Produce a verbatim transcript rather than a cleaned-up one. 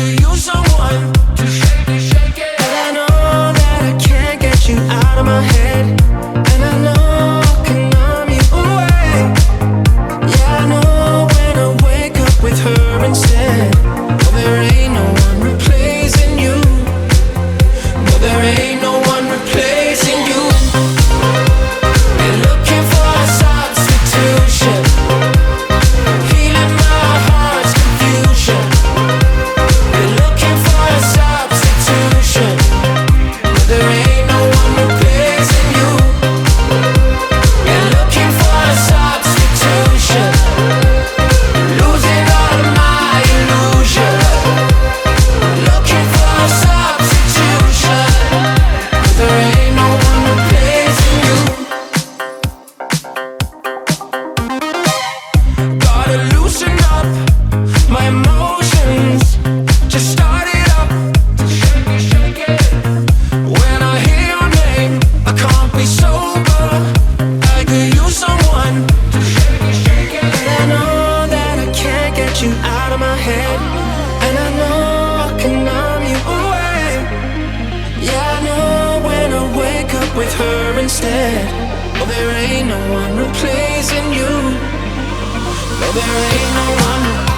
could use someone to shake it, shake it. And I know that I can't get you out of my head, and I know I can numb you away. Yeah, I know when I wake up with her instead. Well, there ain't no one replacing you. No, there ain't no one replacing you. They're looking for a substitution, healing my heart's confusion. They're looking for a substitution, but there ain't no one replacing you. They're looking for a substitution, losing all of my illusion. Looking for a substitution, but there ain't no one replacing you. Gotta loosen up my emotions, just start it up. Shake it, shake it. When I hear your name, I can't be sober. I could use someone to shake it, shake it. And I know that I can't get you out of my head, and I know I can numb you away. Yeah, I know when I wake up with her instead. Well, there ain't no one replacing you. No, there ain't no one.